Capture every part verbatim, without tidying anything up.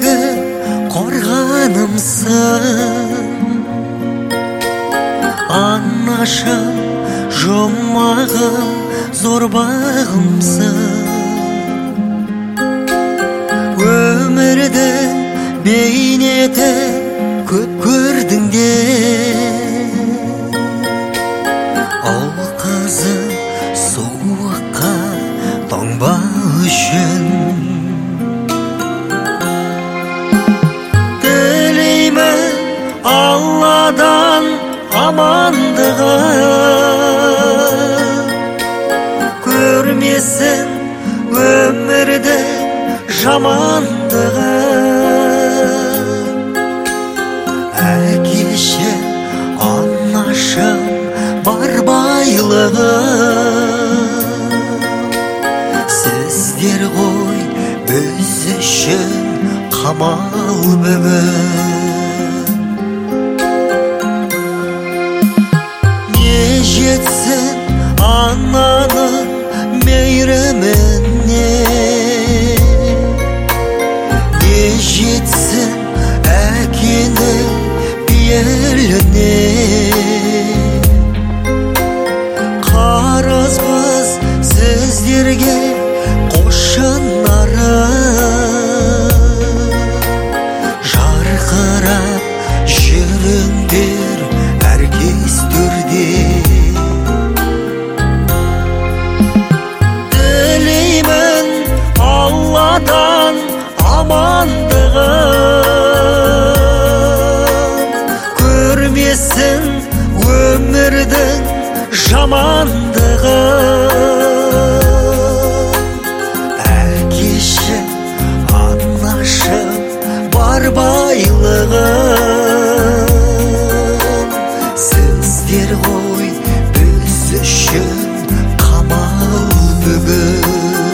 өмірдегі қорғанымсың, анашым, жұмағым, зор бағымсың. Өмірдің бейнеті көп көрдің де, ол қызың суыққа тоңба үшін. Тілеймін Алладан амандығын, көрмесін өмірді жамандығын. Әкеші, анашым, бар байлығын, сіздер ғой біз үшін қамал бүгін. Не жетсін ананың мейіріміне, не жетсін әкенің пейіліне. Қарызбыз сіздерге қос жанарым, жарқырап жүріңдер әркез төрде. Тілеймін Алладан амандығын, көрмесін өмірдің жамандығын. Әкеші, анашым, бар байлығын, сіздер ғой біз үшін қамал бүгін.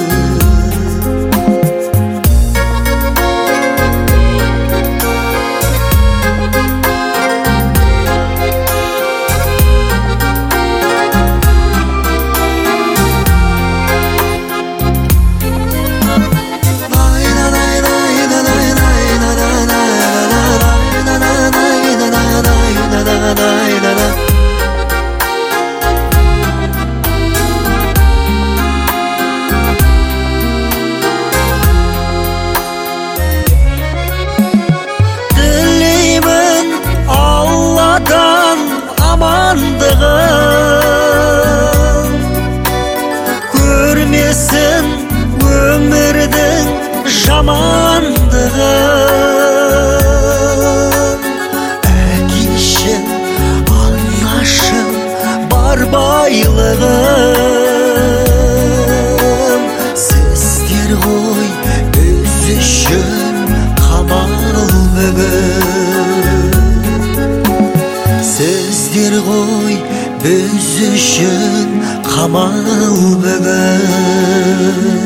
Тілеймін Алладан амандығын, көрмесін өмірдің жамандығын. Әкеші, анашым, бар байлығым, сіздер ғой біз үшін қамал бүгін. Сіздер ғой біз үшін қамал бүгін.